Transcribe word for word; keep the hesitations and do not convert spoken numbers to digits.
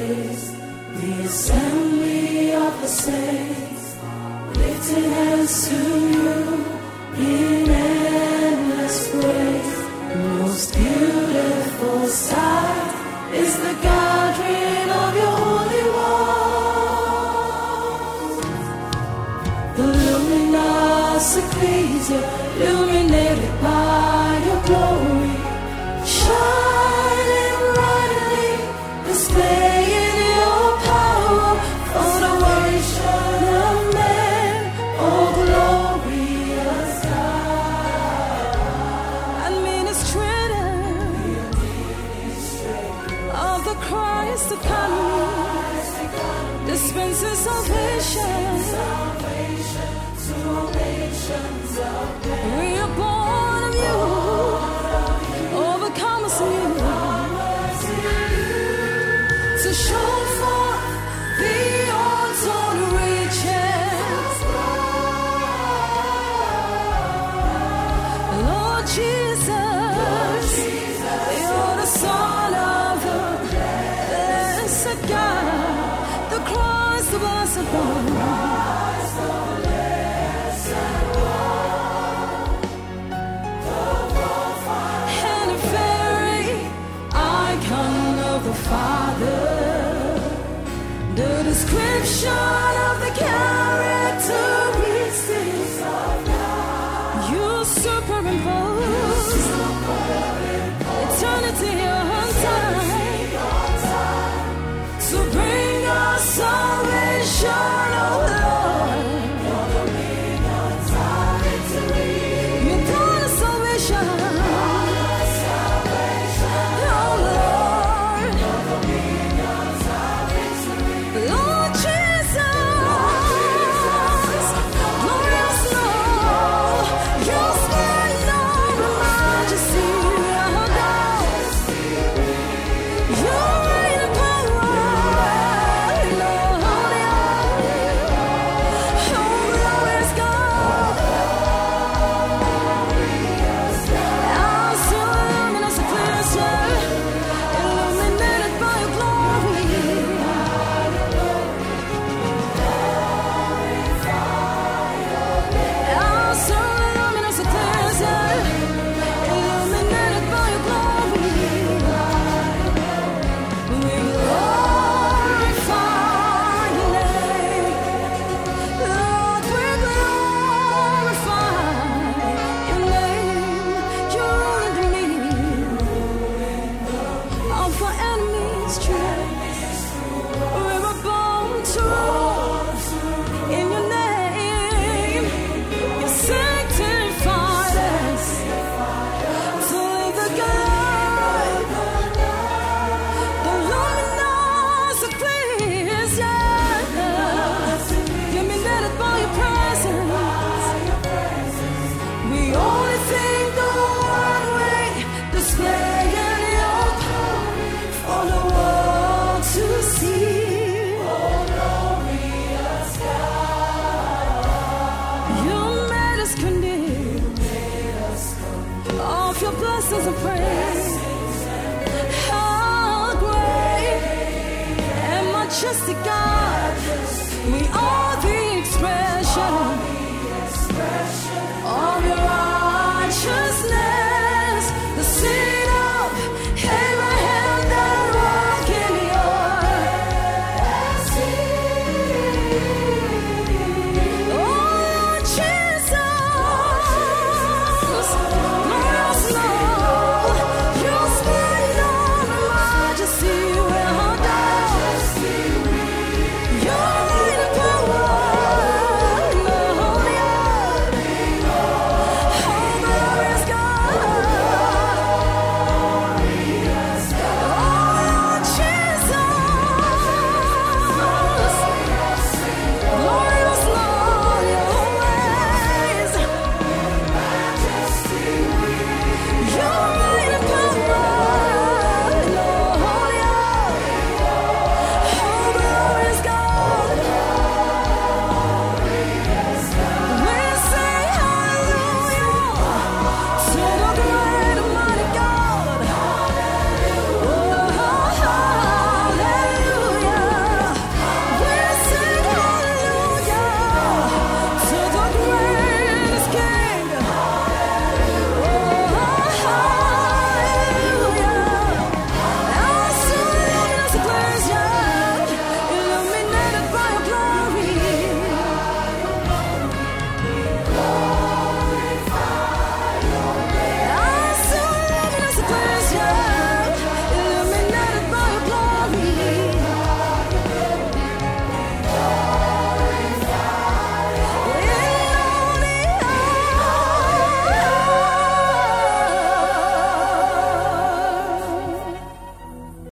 praise. The assembly of the saints, lifting hands to you in endless praise. Most beautiful sight is the gathering of your holy ones. The luminous ecclesia, illuminated by your glory, shining brightly, displaying your power for the worship of men. Oh, glorious God. Administrator of the Christ to come, dispensing salvation to all nations of men. We are born of you, overcomers in you, to show forth the untold riches. Lord Jesus, you're the Son of the blessed God, the Christ, the blessed one. Father, the description of the characteristics of God, you superimpose eternity on time to bring us salvation, oh Lord. You brought us salvation. Your blessings and praise, how great and majestic God we are.